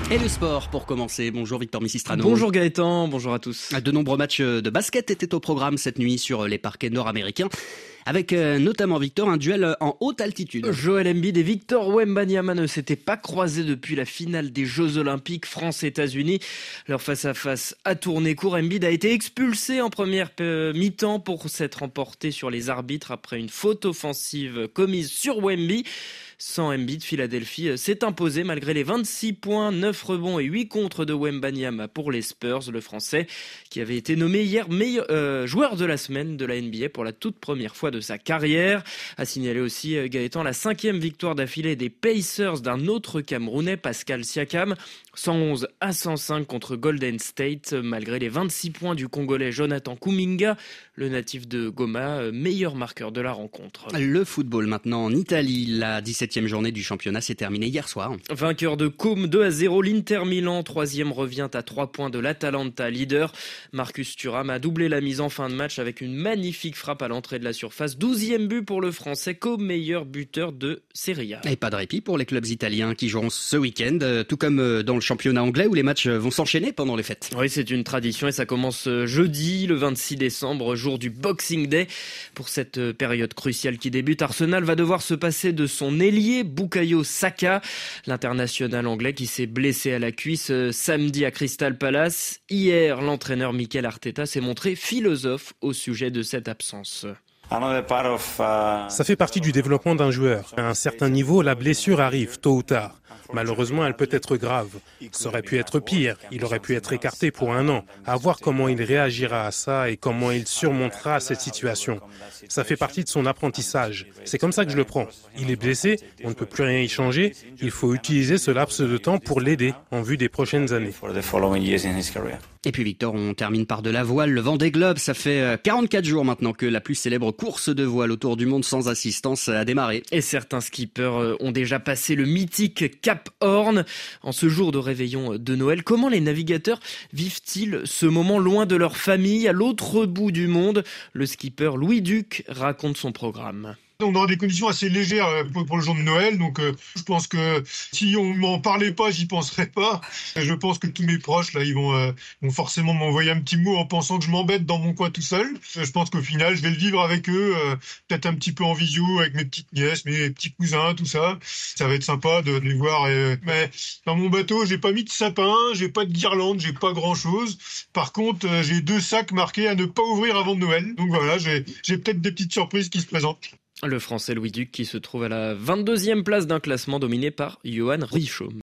Et le sport pour commencer. Bonjour Victor Missistrano. Bonjour Gaëtan, bonjour à tous. De nombreux matchs de basket étaient au programme cette nuit sur les parquets nord-américains. Avec notamment, Victor, un duel en haute altitude. Joel Embiid et Victor Wembanyama ne s'étaient pas croisés depuis la finale des Jeux Olympiques France-États-Unis. Leur face-à-face a tourné court. Embiid a été expulsé en première mi-temps pour s'être emporté sur les arbitres après une faute offensive commise sur Wemby. Sans Embiid, Philadelphie s'est imposé malgré les 26 points, 9 rebonds et 8 contres de Wembanyama pour les Spurs. Le Français qui avait été nommé hier joueur de la semaine de la NBA pour la toute première fois de sa carrière. A signalé aussi Gaëtan la 5e victoire d'affilée des Pacers d'un autre Camerounais, Pascal Siakam. 111-105 contre Golden State, malgré les 26 points du Congolais Jonathan Kuminga, le natif de Goma, meilleur marqueur de la rencontre. Le football maintenant en Italie. La 17e journée du championnat s'est terminée hier soir. Vainqueur de Côme 2-0, l'Inter Milan, 3e, revient à 3 points de l'Atalanta, leader. Marcus Thuram a doublé la mise en fin de match avec une magnifique frappe à l'entrée de la surface. 12e but pour le Français, co-meilleur buteur de Serie A. Et pas de répit pour les clubs italiens qui joueront ce week-end, tout comme dans le championnat anglais où les matchs vont s'enchaîner pendant les fêtes. Oui, c'est une tradition et ça commence jeudi, le 26 décembre, jour du Boxing Day. Pour cette période cruciale qui débute, Arsenal va devoir se passer de son ailier Bukayo Saka, l'international anglais qui s'est blessé à la cuisse samedi à Crystal Palace. Hier, l'entraîneur Mikel Arteta s'est montré philosophe au sujet de cette absence. Ça fait partie du développement d'un joueur. À un certain niveau, la blessure arrive, tôt ou tard. Malheureusement, elle peut être grave. Ça aurait pu être pire. Il aurait pu être écarté pour 1 an. À voir comment il réagira à ça et comment il surmontera cette situation. Ça fait partie de son apprentissage. C'est comme ça que je le prends. Il est blessé, on ne peut plus rien y changer. Il faut utiliser ce laps de temps pour l'aider en vue des prochaines années. Et puis Victor, on termine par de la voile. Le Vendée Globe, ça fait 44 jours maintenant que la plus célèbre course de voile autour du monde sans assistance a démarré. Et certains skippers ont déjà passé le mythique Cap Horn. En ce jour de réveillon de Noël, comment les navigateurs vivent-ils ce moment loin de leur famille, à l'autre bout du monde? Le skipper Louis Duc raconte son programme. On aura des conditions assez légères pour le jour de Noël, donc je pense que si on m'en parlait pas, j'y penserais pas. Je pense que tous mes proches là, ils vont forcément m'envoyer un petit mot en pensant que je m'embête dans mon coin tout seul. Je pense qu'au final, je vais le vivre avec eux, peut-être un petit peu en visio avec mes petites nièces, mes petits cousins, tout ça. Ça va être sympa de les voir. Mais dans mon bateau, j'ai pas mis de sapin, j'ai pas de guirlande, j'ai pas grand-chose. Par contre, j'ai 2 sacs marqués à ne pas ouvrir avant Noël. Donc voilà, j'ai peut-être des petites surprises qui se présentent. Le Français Louis Duc qui se trouve à la 22e place d'un classement dominé par Johan Richaud.